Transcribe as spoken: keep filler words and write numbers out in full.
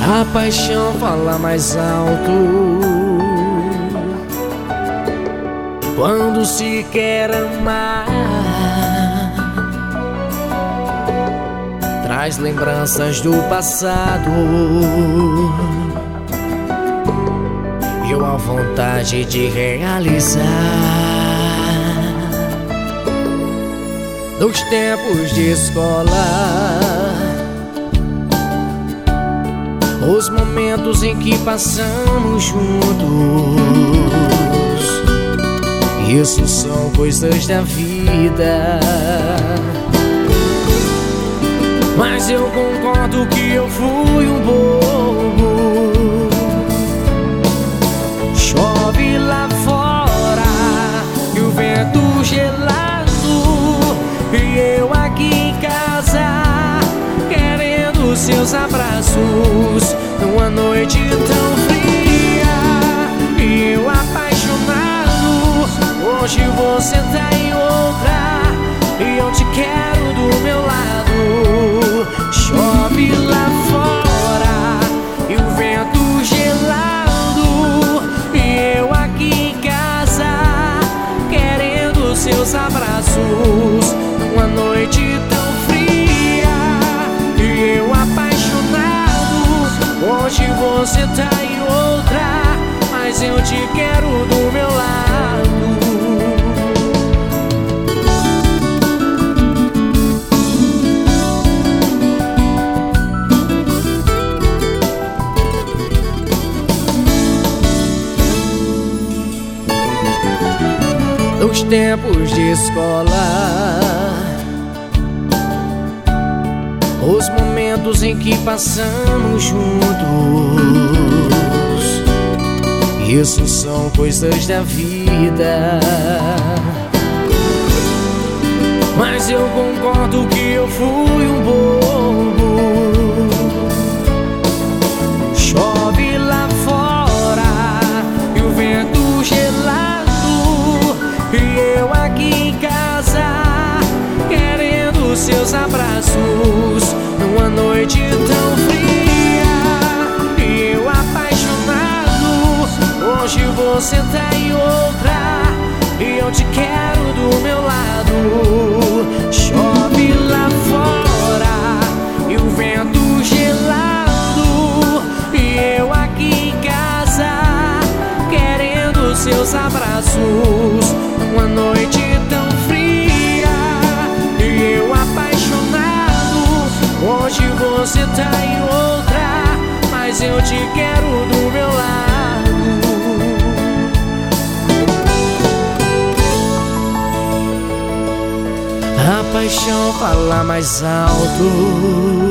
A paixão fala mais alto quando se quer amar. Traz lembranças do passado e uma vontade de realizar. Nos tempos de escola, os momentos em que passamos juntos, isso são coisas da vida. Mas eu concordo que eu fui um bobo. Chove lá fora e o vento gelado, e eu aqui em casa querendo seus abraços numa noite tão fria. E eu apaixonado, hoje você tá em outra, e eu te quero do meu lado. Chove lá fora e o vento gelado, e eu aqui em casa querendo seus abraços numa noite tão fria. E eu apaixonado, hoje você tá em outra, mas eu te quero do meu lado. Nos tempos de escola, os momentos em que passamos juntos, isso são coisas da vida. Mas eu concordo que eu fui um bobo. Chove lá fora e o vento gelado, e eu aqui em casa querendo seus abraços numa noite tão fria. E eu apaixonado, hoje você tá em outra, e eu te quero do meu lado. Chove lá fora e o vento gelado, e eu aqui em casa querendo seus abraços numa noite tão fria. E eu apaixonado, hoje você tá em outra, mas eu te quero do meu lado. A paixão fala mais alto